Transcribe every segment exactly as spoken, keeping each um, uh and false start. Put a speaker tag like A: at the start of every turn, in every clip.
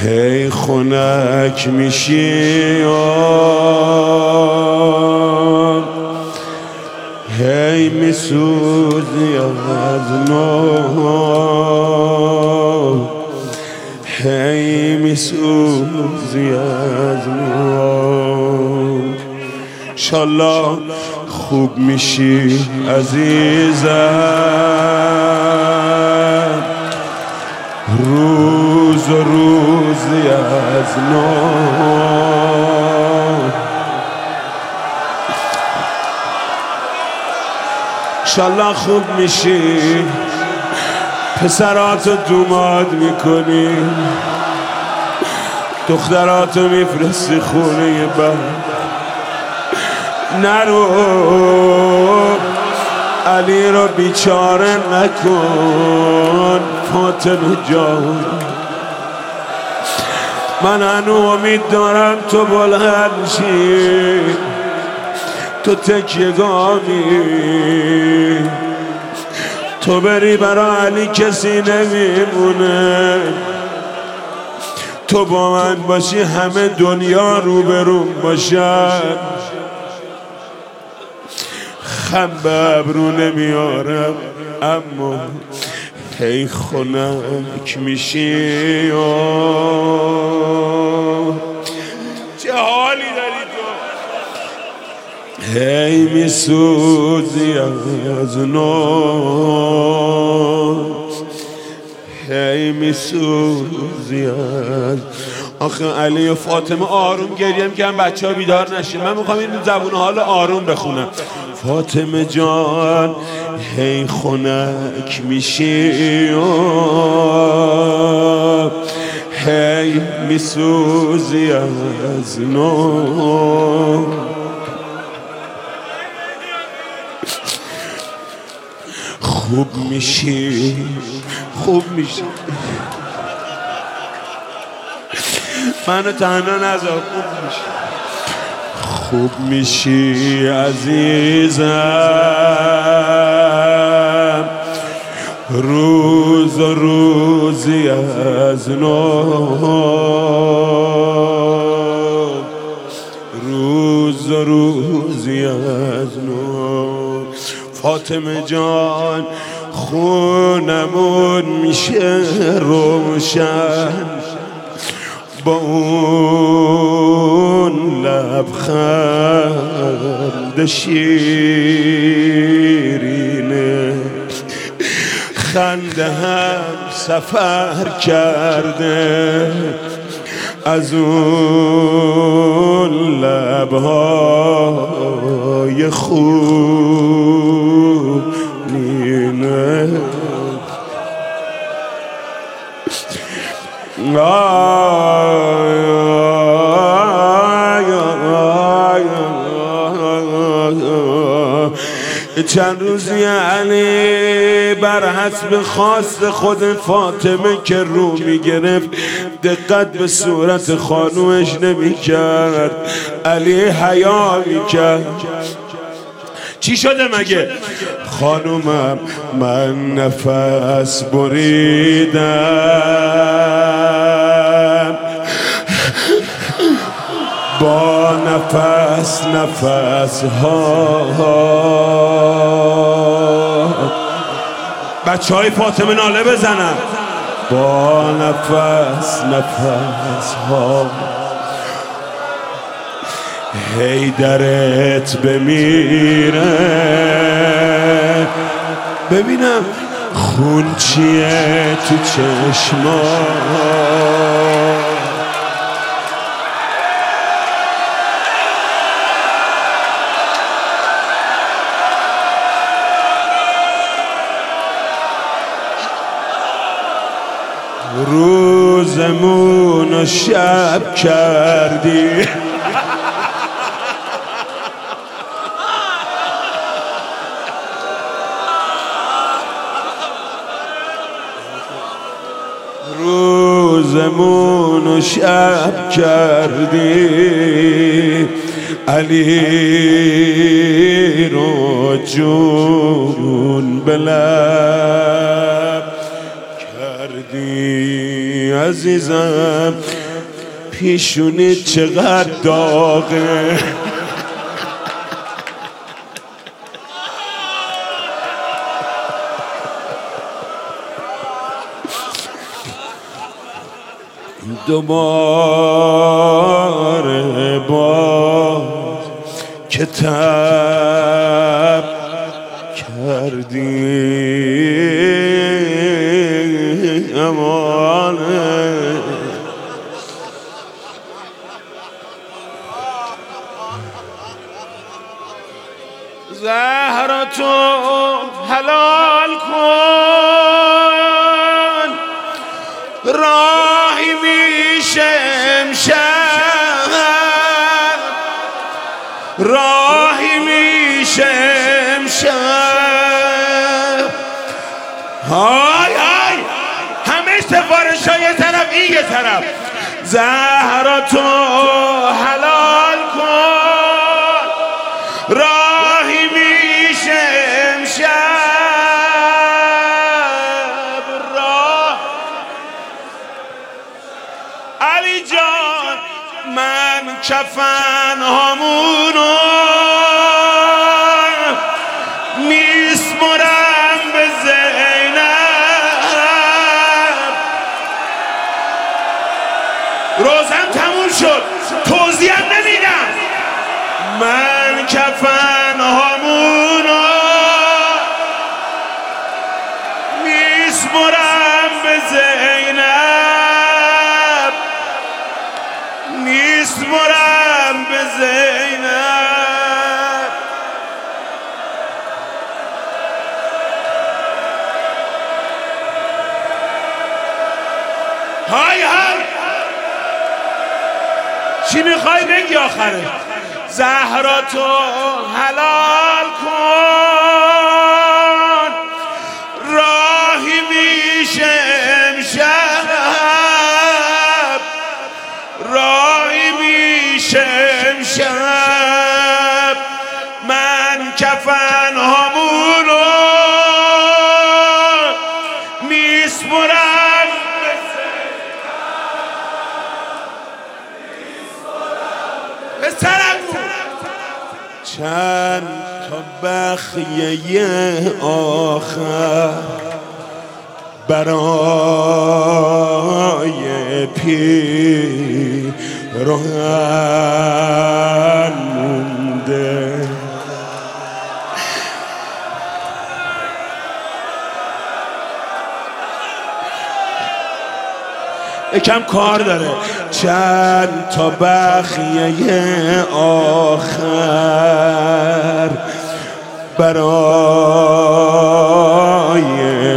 A: هی خنک میشی هی میسوزی از نو هی میسوزی از نو انشالله خوب میشی عزیزم روز و روزی از نو انشالله خوب میشی پسراتو دوماد میکنی دختراتو میفرستی خونه بر نرو علی رو بیچاره نکن فاطمه جان من هنو امید دارم تو بلند شی تو تکیه‌گامی تو بری برا علی کسی نمیمونه تو با من باشی همه دنیا روبروم باشن خم به ابرو نمیارم اما هی خنک میشی چه حالی داری تو هی میسوزی از نو هی میسوزی از آخه علی و فاطمه آروم گریه میکنن بچه ها بیدار نشین من میخوام این زبون حال آروم بخونم فاطمه جان هی خنک میشی هی میسوزی از نو خوب میشی خوب میشی منو تنها نذار خوب میشی خوب میشی عزیزم روز و روزی از نو روز و روزی از نو فاطمه جان خونمون میشه روشن با اون لبخند شیرینه خنده هم سفر کرده از اون لبهای خونینه چند روزی علی بر حسب خواست خود فاطمه که رو میگرفت دقت به صورت خانومش نمیکرد علی حیا میکرد چی شده مگه؟ خانومم من نفس بریدم با نفس نفس ها بچه های فاطمه ناله بزنن با نفس نفس ها هی درت بمیره ببینم خون چیه تو چشما روزمون و شب کردی روزمون و شب کردی علی رو جون بلب کردی عزیزم پیشونی چقدر داغه. دوباره باز که تب کردی امانه زهرا تو حلال کن راهی میشه امشب راهی میشه امشب. های های همه سفارش های یه طرف این یه طرف. زهرا تو حلال کن راهی میشه امشب راه. علی جان من کفن هامونو میسپرم به زینب. روزم تموم شد توضیح نمیدم. من کفن هامونو میسپرم به زینب میسپرم به زینب. های های چی میخوای بگی آخره؟ زهرا تو حلال کن راهی میشه امشب راهی میشه امشب. من کفن هامونو میسپرم به سرم. چند تا بخیه آخر برای پیراهن مونده. یکم کار داره. چند تا بخیه آخر برای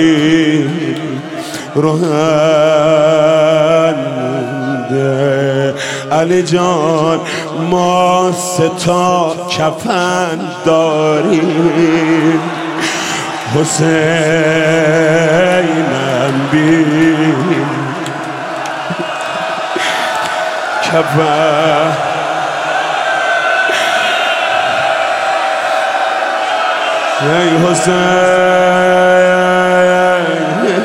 A: پیراهن مونده. علی جان ما سه تا کفن داریم حسینم بین کفن. ای حسین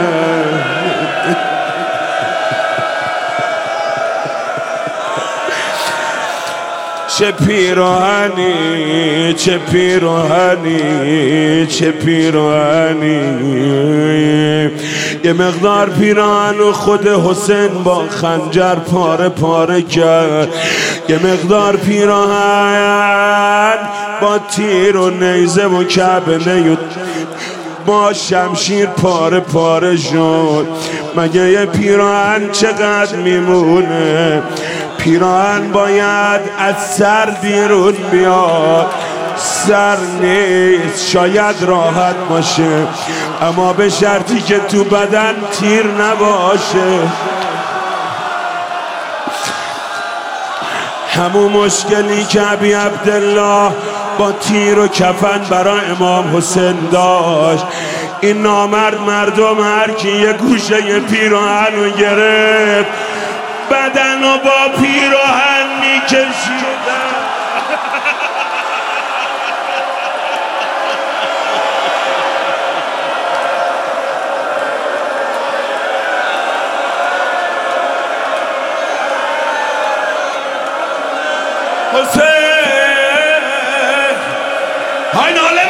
A: چه پیراهنی چه پیراهنی چه پیراهنی. یه مقدار پیراهن خود حسین با خنجر پاره پاره کرد. یه مقدار پیراهن با تیر و نیزه و کبنه با شمشیر پاره پاره شد. مگه یه پیراهن چقدر میمونه؟ پیراهن باید از سر بیرون بیاد. سر نیست شاید راحت باشه اما به شرطی که تو بدن تیر نباشه. همون مشکلی که ابی عبدالله با تیر و کفن برای امام حسین داشت. این نامرد مردم هر کی یه گوشه یه پیراهن رو گرفت بدن رو با پیراهن میکشیدن. حسین های ناله